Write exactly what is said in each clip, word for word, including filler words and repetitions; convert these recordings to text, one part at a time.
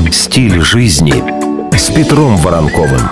Стиль жизни с Петром Воронковым.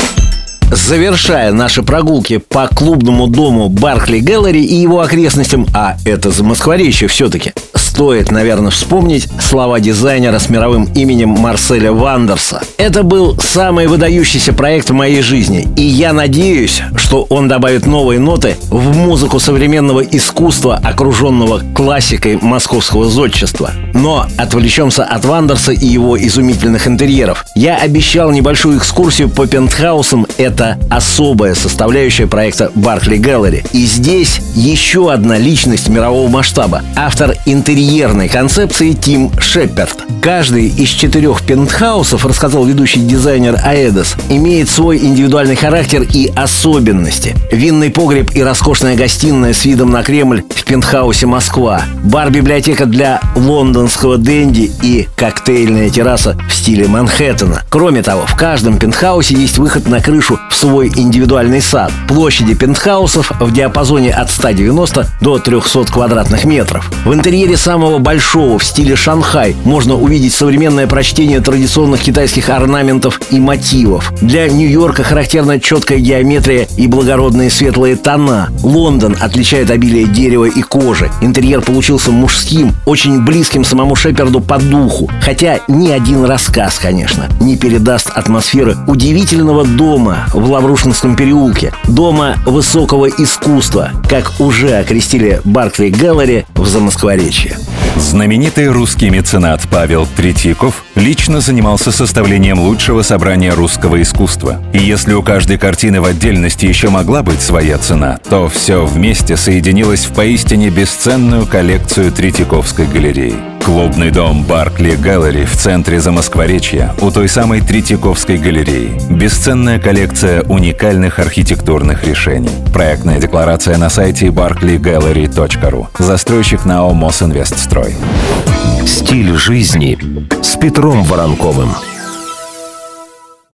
Завершая наши прогулки по клубному дому Баркли Гэллери и его окрестностям, а это Замоскворечье все-таки, стоит, наверное, вспомнить слова дизайнера с мировым именем Марселя Вандерса. Это был самый выдающийся проект в моей жизни, и я надеюсь, что он добавит новые ноты в музыку современного искусства, окруженного классикой московского зодчества. Но отвлечемся от Вандерса и его изумительных интерьеров. Я обещал небольшую экскурсию по пентхаусам. Это особая составляющая проекта Баркли Гэллери. И здесь еще одна личность мирового масштаба. Автор интерьерной концепции Тим Шепард. Каждый из четырех пентхаусов, рассказал ведущий дизайнер Аэдос, имеет свой индивидуальный характер и особенности. Винный погреб и роскошная гостиная с видом на Кремль в пентхаусе Москва. Бар-библиотека для лондонского денди и коктейльная терраса в стиле Манхэттена. Кроме того, в каждом пентхаусе есть выход на крышу в свой индивидуальный сад. Площади пентхаусов в диапазоне от ста девяноста до трехсот квадратных метров. В интерьере самого большого в стиле Шанхай можно увидеть современное прочтение традиционных китайских орнаментов и мотивов. Для Нью-Йорка характерна четкая геометрия и благородные светлые тона. Лондон отличает обилие дерева и кожи. Интерьер получился мужским, очень близким самому Шепарду по духу. Хотя ни один рассказ, конечно, не передаст атмосферы удивительного дома в Лаврушинском переулке. Дома высокого искусства, как уже окрестили Баркли Гэллери в Замоскворечье. Знаменитый русский меценат Павел Третьяков лично занимался составлением лучшего собрания русского искусства. И если у каждой картины в отдельности еще могла быть своя цена, то все вместе соединилось в поистине бесценную коллекцию Третьяковской галереи. Клубный дом Баркли Гэллери в центре Замоскворечья, у той самой Третьяковской галереи. Бесценная коллекция уникальных архитектурных решений. Проектная декларация на сайте баркли гэллери точка ру. Застройщик НАО «Мосинвестстрой». Стиль жизни с Петром Воронковым.